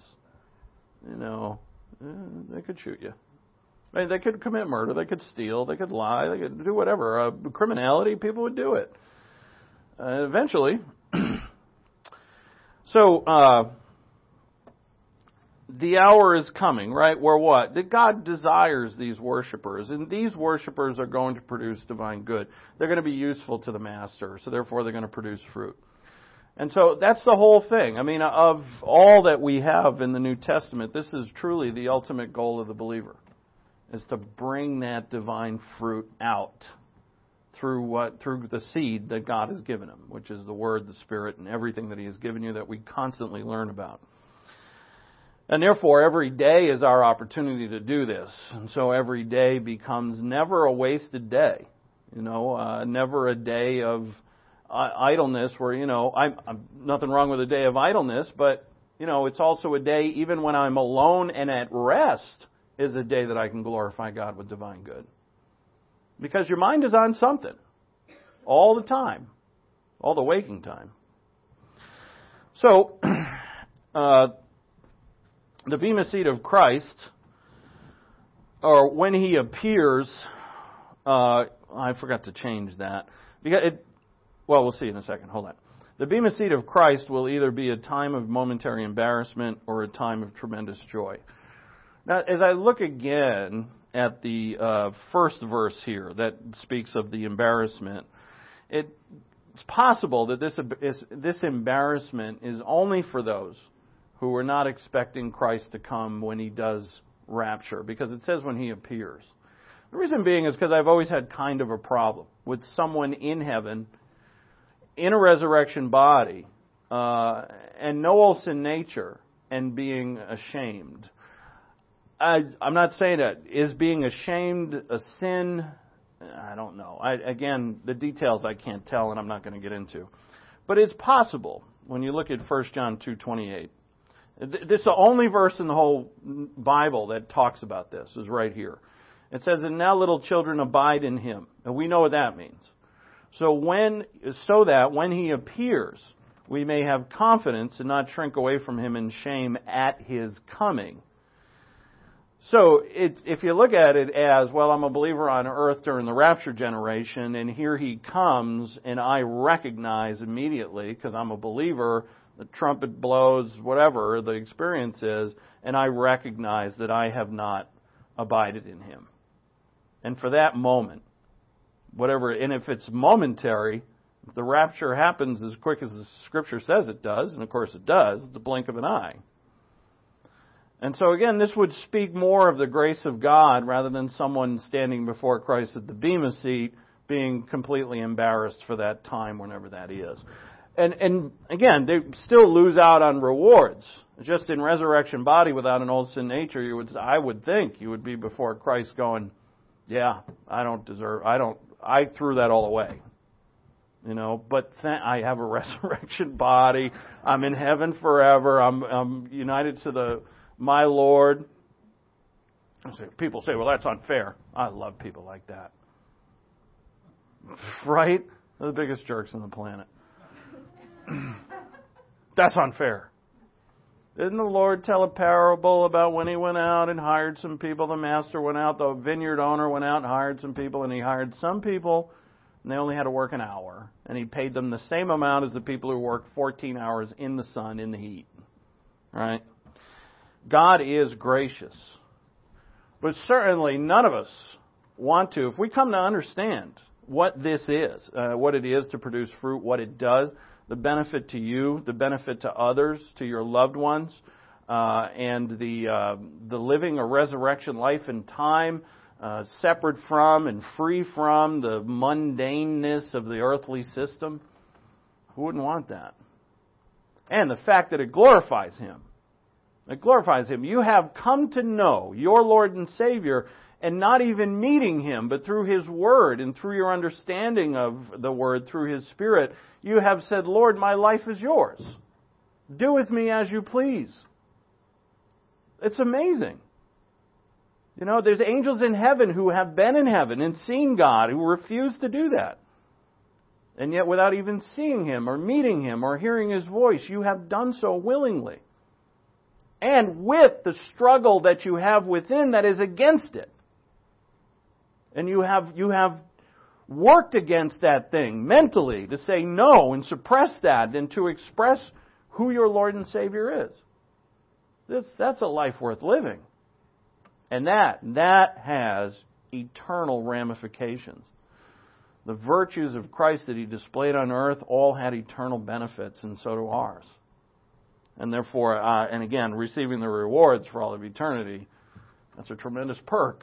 They could shoot you. I mean, they could commit murder. They could steal. They could lie. They could do whatever. Criminality, people would do it. Eventually. So, the hour is coming, right? Where what? That God desires these worshipers. And these worshipers are going to produce divine good. They're going to be useful to the Master. So therefore, they're going to produce fruit. And so that's the whole thing. I mean, of all that we have in the New Testament, this is truly the ultimate goal of the believer, is to bring that divine fruit out through the seed that God has given him, which is the Word, the Spirit, and everything that He has given you that we constantly learn about. And therefore, every day is our opportunity to do this. And so every day becomes never a wasted day. Never a day of idleness where, I'm nothing wrong with a day of idleness, but, it's also a day, even when I'm alone and at rest, is a day that I can glorify God with divine good. Because your mind is on something all the time, all the waking time. So, the Bema Seat of Christ, or when He appears, I forgot to change that. We'll see in a second. Hold on. The Bema Seat of Christ will either be a time of momentary embarrassment or a time of tremendous joy. Now, as I look again at the first verse here that speaks of the embarrassment, it's possible that this embarrassment is only for those who are not expecting Christ to come when He does rapture, because it says when He appears. The reason being is because I've always had kind of a problem with someone in heaven, in a resurrection body, and no old sin nature, and being ashamed. I'm not saying that. Is being ashamed a sin? I don't know. Again, the details I can't tell, and I'm not going to get into. But it's possible when you look at 1 John 2:28. This is the only verse in the whole Bible that talks about this, is right here. It says, "And now little children abide in Him." And we know what that means. So that when He appears, we may have confidence and not shrink away from Him in shame at His coming. So if you look at it as, well, I'm a believer on earth during the rapture generation, and here He comes, and I recognize immediately, because I'm a believer, the trumpet blows, whatever the experience is, and I recognize that I have not abided in Him. And for that moment, and if it's momentary, if the rapture happens as quick as the Scripture says it does, and of course it does, it's a blink of an eye. And so again, this would speak more of the grace of God rather than someone standing before Christ at the Bema Seat being completely embarrassed for that time, whenever that is. And again, they still lose out on rewards. Just in resurrection body without an old sin nature, I would think you would be before Christ going, yeah, I threw that all away. But I have a resurrection body. I'm in heaven forever. I'm united to my Lord. People say, well, that's unfair. I love people like that. Right? They're the biggest jerks on the planet. That's unfair. Didn't the Lord tell a parable about when He went out and hired some people? The master went out, the vineyard owner went out and hired some people, and he hired some people, and they only had to work an hour. And He paid them the same amount as the people who worked 14 hours in the sun, in the heat. Right? God is gracious. But certainly none of us want to, if we come to understand what this is, what it is to produce fruit, what it does, the benefit to you, the benefit to others, to your loved ones, and the living a resurrection life in time, separate from and free from the mundaneness of the earthly system. Who wouldn't want that? And the fact that it glorifies Him. It glorifies Him. You have come to know your Lord and Savior, and not even meeting Him, but through His Word and through your understanding of the Word, through His Spirit, you have said, Lord, my life is yours. Do with me as you please. It's amazing. There's angels in heaven who have been in heaven and seen God, who refuse to do that. And yet without even seeing Him or meeting Him or hearing His voice, you have done so willingly. And with the struggle that you have within that is against it. And you have worked against that thing mentally to say no and suppress that and to express who your Lord and Savior is. That's a life worth living. And that has eternal ramifications. The virtues of Christ that He displayed on earth all had eternal benefits, and so do ours. And therefore, and again, receiving the rewards for all of eternity, that's a tremendous perk.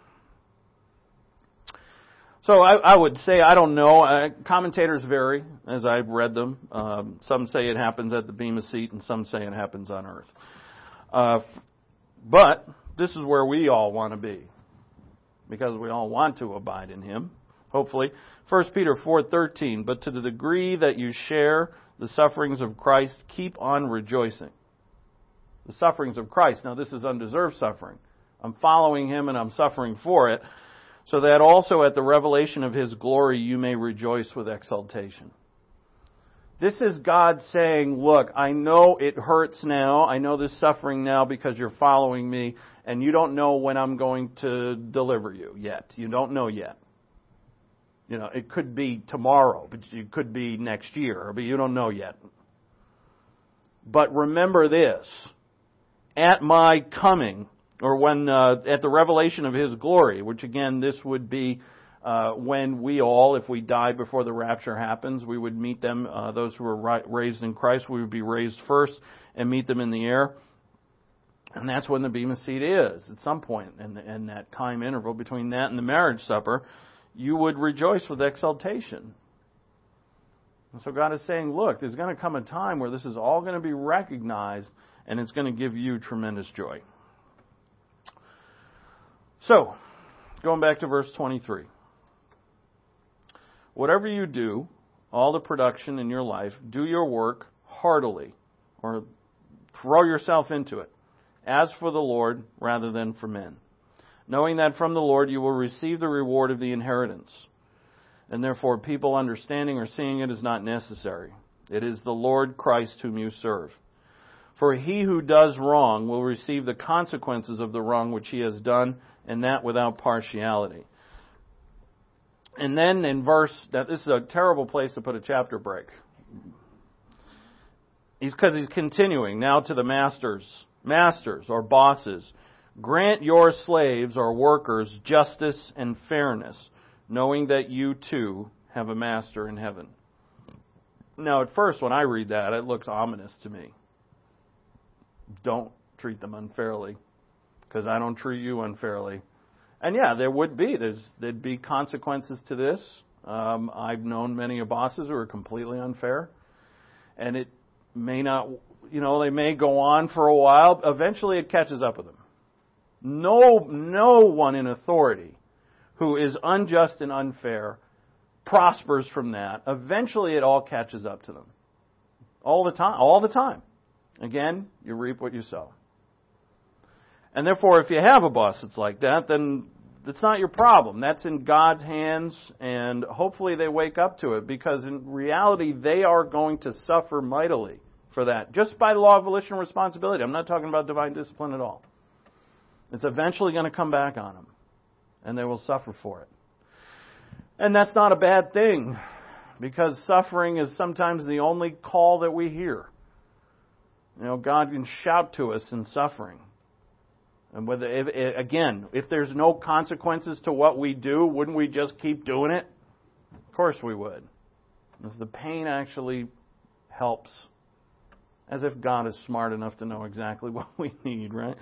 So I would say, I don't know. Commentators vary as I've read them. Some say it happens at the Bema Seat, and some say it happens on earth. But this is where we all want to be, because we all want to abide in Him, hopefully. 1 Peter 4:13, but to the degree that you share the sufferings of Christ, keep on rejoicing. The sufferings of Christ. Now, this is undeserved suffering. I'm following Him and I'm suffering for it, so that also at the revelation of His glory you may rejoice with exultation. This is God saying, look, I know it hurts now. I know this suffering now because you're following me, and you don't know when I'm going to deliver you yet. You don't know yet. You know, it could be tomorrow, but it could be next year, but you don't know yet. But remember this, at my coming, or when at the revelation of His glory, which again, this would be when we all, if we die before the rapture happens, we would meet them, those who were raised in Christ, we would be raised first and meet them in the air. And that's when the Bema Seat is, at some point in that time interval between that and the marriage supper. You would rejoice with exultation. And so God is saying, look, there's going to come a time where this is all going to be recognized, and it's going to give you tremendous joy. So, going back to verse 23. Whatever you do, all the production in your life, do your work heartily, or throw yourself into it, as for the Lord rather than for men, knowing that from the Lord you will receive the reward of the inheritance. And therefore people understanding or seeing it is not necessary. It is the Lord Christ whom you serve. For he who does wrong will receive the consequences of the wrong which he has done, and that without partiality. And then in verse, now this is a terrible place to put a chapter break. Because he's continuing now to the masters or bosses. Grant your slaves or workers justice and fairness, knowing that you too have a master in heaven. Now, at first, when I read that, it looks ominous to me. Don't treat them unfairly, because I don't treat you unfairly. And yeah, there'd be consequences to this. I've known many bosses who are completely unfair, and it may not, they may go on for a while. Eventually, it catches up with them. No one in authority who is unjust and unfair prospers from that. Eventually it all catches up to them. All the time. Again, you reap what you sow. And therefore, if you have a boss that's like that, then it's not your problem. That's in God's hands, and hopefully they wake up to it, because in reality they are going to suffer mightily for that, just by the law of volition and responsibility. I'm not talking about divine discipline at all. It's eventually going to come back on them, and they will suffer for it. And that's not a bad thing, because suffering is sometimes the only call that we hear. God can shout to us in suffering. And if there's no consequences to what we do, wouldn't we just keep doing it? Of course we would. Because the pain actually helps. As if God is smart enough to know exactly what we need, right?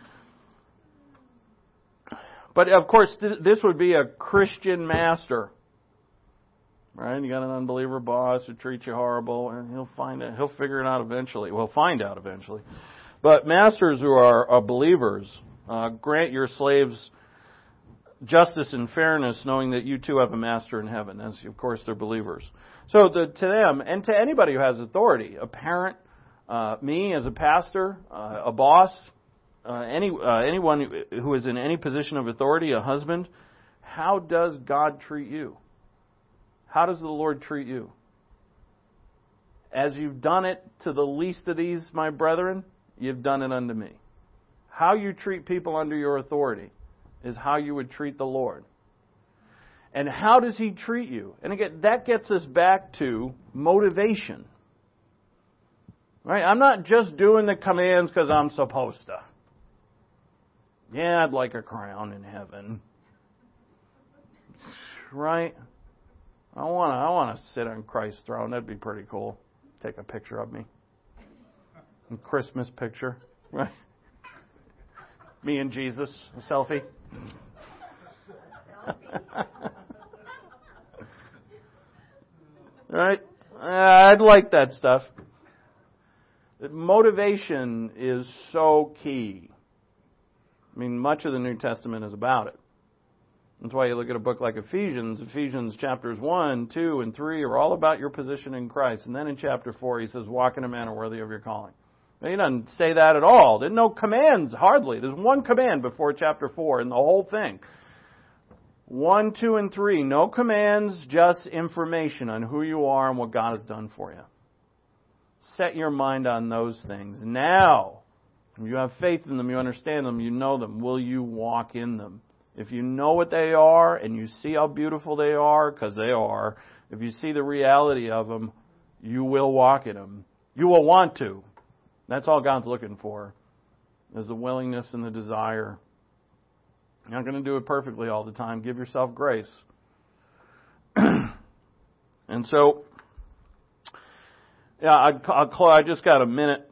But of course, this would be a Christian master, right? You got an unbeliever boss who treats you horrible, and he'll figure it out eventually. We'll find out eventually. But masters who are believers, grant your slaves justice and fairness, knowing that you too have a master in heaven, as of course they're believers. So to them, and to anybody who has authority, a parent, me as a pastor, a boss, anyone who is in any position of authority, a husband, how does God treat you? How does the Lord treat you? As you've done it to the least of these, my brethren, you've done it unto me. How you treat people under your authority is how you would treat the Lord. And how does He treat you? And again, that gets us back to motivation. Right? I'm not just doing the commands because I'm supposed to. Yeah, I'd like a crown in heaven. Right? I want to sit on Christ's throne. That'd be pretty cool. Take a picture of me. A Christmas picture. Right? Me and Jesus. A selfie. Right? I'd like that stuff. Motivation is so key. I mean, much of the New Testament is about it. That's why you look at a book like Ephesians. Ephesians chapters 1, 2, and 3 are all about your position in Christ. And then in chapter 4, he says, walk in a manner worthy of your calling. Now, he doesn't say that at all. There's no commands, hardly. There's one command before chapter 4 in the whole thing. 1, 2, and 3, no commands, just information on who you are and what God has done for you. Set your mind on those things. Now, if you have faith in them, you understand them, you know them, will you walk in them? If you know what they are and you see how beautiful they are, because they are, if you see the reality of them, you will walk in them. You will want to. That's all God's looking for, is the willingness and the desire. You're not going to do it perfectly all the time. Give yourself grace. And so, yeah, I just got a minute.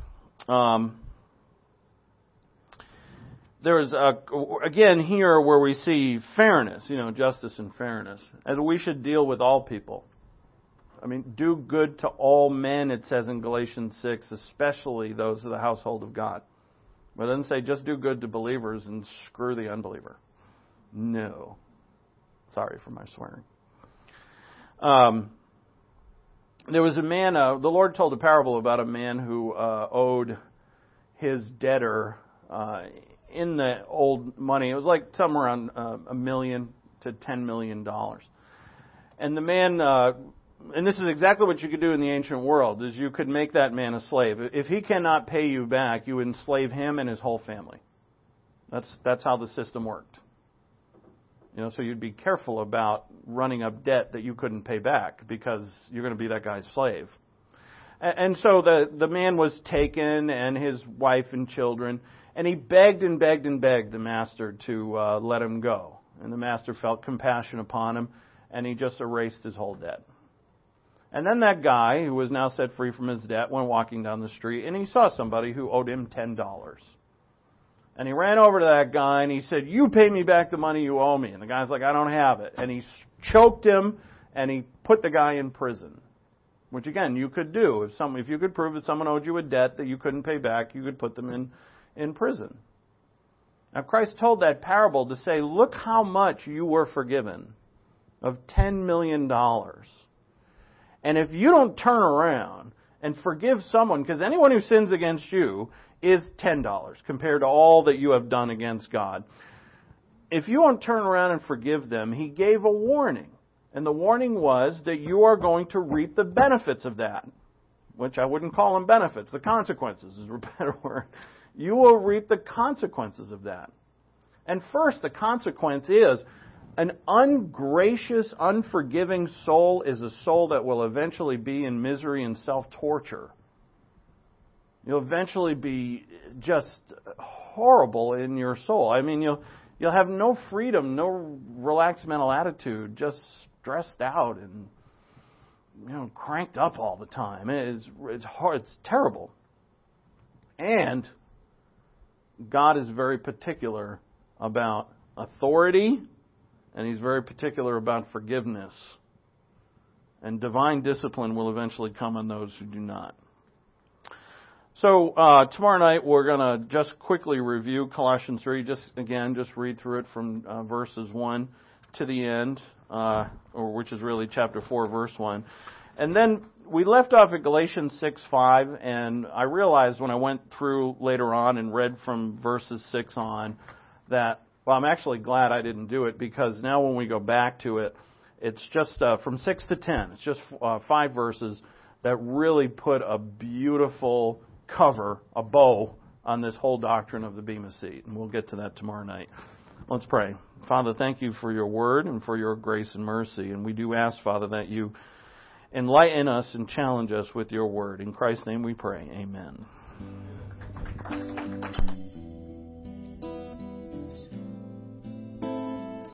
There's, again, here where we see fairness, justice and fairness. And we should deal with all people. I mean, do good to all men, it says in Galatians 6, especially those of the household of God. But it doesn't say just do good to believers and screw the unbeliever. No. Sorry for my swearing. There was a man, the Lord told a parable about a man who owed his debtor in the old money. It was like somewhere around $1 million to $10 million. And the man, and this is exactly what you could do in the ancient world, is you could make that man a slave. If he cannot pay you back, you enslave him and his whole family. That's how the system worked. So you'd be careful about running up debt that you couldn't pay back, because you're going to be that guy's slave. And so the man was taken, and his wife and children, and he begged and begged and begged the master to let him go. And the master felt compassion upon him, and he just erased his whole debt. And then that guy, who was now set free from his debt, went walking down the street, and he saw somebody who owed him $10. And he ran over to that guy, and he said, you pay me back the money you owe me. And the guy's like, I don't have it. And he choked him, and he put the guy in prison. Which, again, you could do. If you could prove that someone owed you a debt that you couldn't pay back, you could put them in prison. Now, Christ told that parable to say, look how much you were forgiven of $10 million. And if you don't turn around and forgive someone, because anyone who sins against you is $10 compared to all that you have done against God. If you won't turn around and forgive them, he gave a warning. And the warning was that you are going to reap the benefits of that. Which I wouldn't call them benefits. The consequences is a better word. You will reap the consequences of that. And first, the consequence is an ungracious, unforgiving soul is a soul that will eventually be in misery and self-torture. You'll eventually be just horrible in your soul. I mean, you'll have no freedom, no relaxed mental attitude, just stressed out and cranked up all the time. It's hard. It's terrible. And God is very particular about authority, and He's very particular about forgiveness. And divine discipline will eventually come on those who do not. So tomorrow night we're going to just quickly review Colossians 3. Just read through it from verses 1 to the end, which is really chapter 4, verse 1. And then we left off at Galatians 6:5, and I realized when I went through later on and read from verses 6 on that, well, I'm actually glad I didn't do it, because now when we go back to it, it's just from 6 to 10. It's just 5 verses that really put a beautiful cover, a bow, on this whole doctrine of the Bema Seat. And we'll get to that tomorrow night. Let's pray. Father, thank you for your word and for your grace and mercy. And we do ask, Father, that you enlighten us and challenge us with your word. In Christ's name we pray. Amen.